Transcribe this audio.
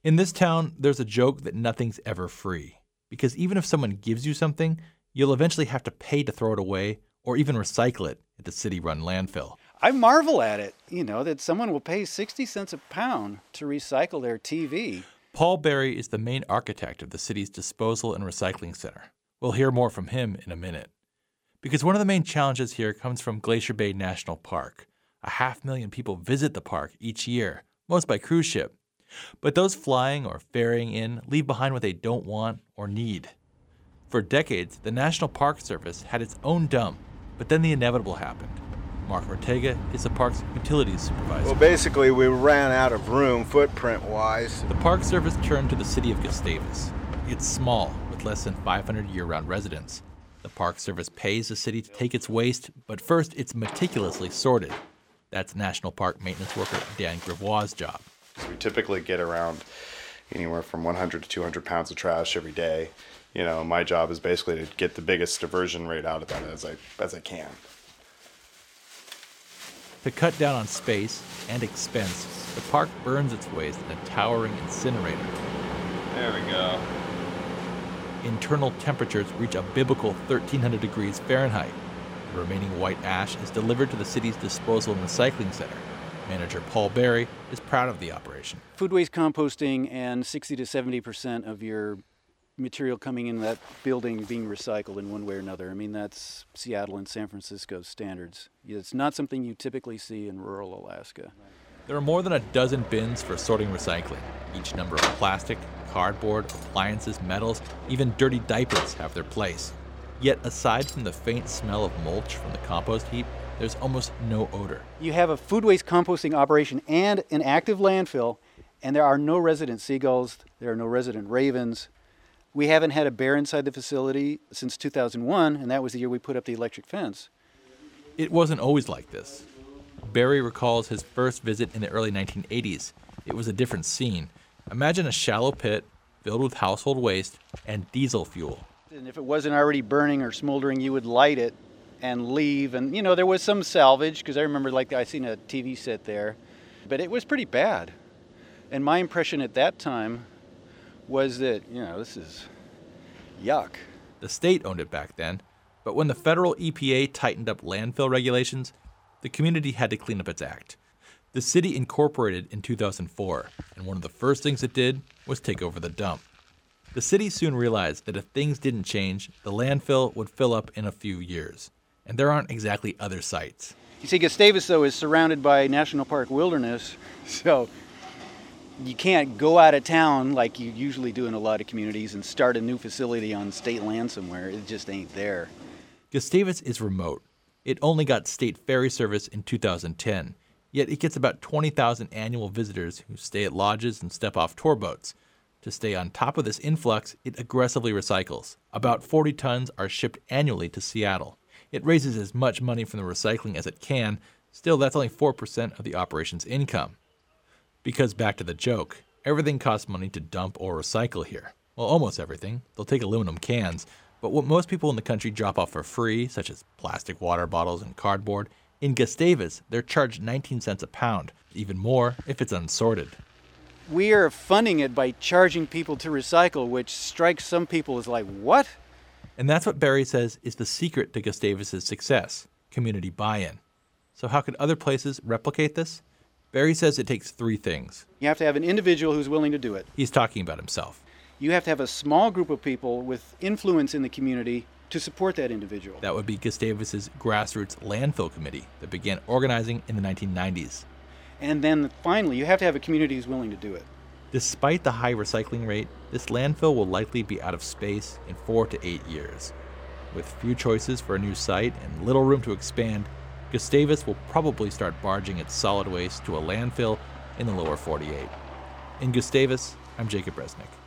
In this town, there's a joke that nothing's ever free. Because even if someone gives you something, you'll eventually have to pay to throw it away or even recycle it at the city-run landfill. I marvel at it, that someone will pay 60 cents a pound to recycle their TV. Paul Berry is the main architect of the city's disposal and recycling center. We'll hear more from him in a minute. Because one of the main challenges here comes from Glacier Bay National Park. 500,000 people visit the park each year, most by cruise ship. But those flying or ferrying in leave behind what they don't want or need. For decades, the National Park Service had its own dump, but then the inevitable happened. Mark Ortega is the park's utilities supervisor. Well, basically, we ran out of room footprint-wise. The Park Service turned to the city of Gustavus. It's small, with less than 500 year-round residents. The Park Service pays the city to take its waste, but first it's meticulously sorted. That's National Park maintenance worker Dan Gravois' job. We typically get around anywhere from 100 to 200 pounds of trash every day. My job is basically to get the biggest diversion rate out of that as I can. To cut down on space and expense, the park burns its waste in a towering incinerator. There we go. Internal temperatures reach a biblical 1,300 degrees Fahrenheit. The remaining white ash is delivered to the city's disposal and recycling center. Manager Paul Berry is proud of the operation. Food waste composting and 60 to 70% of your material coming in that building being recycled in one way or another. That's Seattle and San Francisco standards. It's not something you typically see in rural Alaska. There are more than a dozen bins for sorting recycling. Each number of plastic, cardboard, appliances, metals, even dirty diapers have their place. Yet aside from the faint smell of mulch from the compost heap, there's almost no odor. You have a food waste composting operation and an active landfill, and there are no resident seagulls, there are no resident ravens. We haven't had a bear inside the facility since 2001, and that was the year we put up the electric fence. It wasn't always like this. Berry recalls his first visit in the early 1980s. It was a different scene. Imagine a shallow pit filled with household waste and diesel fuel. And if it wasn't already burning or smoldering, you would light it and leave. And, there was some salvage, because I remember, I seen a TV set there. But it was pretty bad. And my impression at that time was that, this is yuck. The state owned it back then, but when the federal EPA tightened up landfill regulations, the community had to clean up its act. The city incorporated in 2004, and one of the first things it did was take over the dump. The city soon realized that if things didn't change, the landfill would fill up in a few years. And there aren't exactly other sites. You see, Gustavus, though, is surrounded by National Park wilderness, so you can't go out of town like you usually do in a lot of communities and start a new facility on state land somewhere. It just ain't there. Gustavus is remote. It only got state ferry service in 2010, yet it gets about 20,000 annual visitors who stay at lodges and step off tour boats. To stay on top of this influx, it aggressively recycles. About 40 tons are shipped annually to Seattle. It raises as much money from the recycling as it can. Still, that's only 4% of the operation's income. Because back to the joke, everything costs money to dump or recycle here. Well, almost everything. They'll take aluminum cans. But what most people in the country drop off for free, such as plastic water bottles and cardboard, in Gustavus, they're charged 19 cents a pound, even more if it's unsorted. We are funding it by charging people to recycle, which strikes some people as like, what? And that's what Berry says is the secret to Gustavus' success, community buy-in. So how could other places replicate this? Berry says it takes three things. You have to have an individual who's willing to do it. He's talking about himself. You have to have a small group of people with influence in the community to support that individual. That would be Gustavus' grassroots landfill committee that began organizing in the 1990s. And then finally, you have to have a community who's willing to do it. Despite the high recycling rate, this landfill will likely be out of space in 4 to 8 years. With few choices for a new site and little room to expand, Gustavus will probably start barging its solid waste to a landfill in the lower 48. In Gustavus, I'm Jacob Resnick.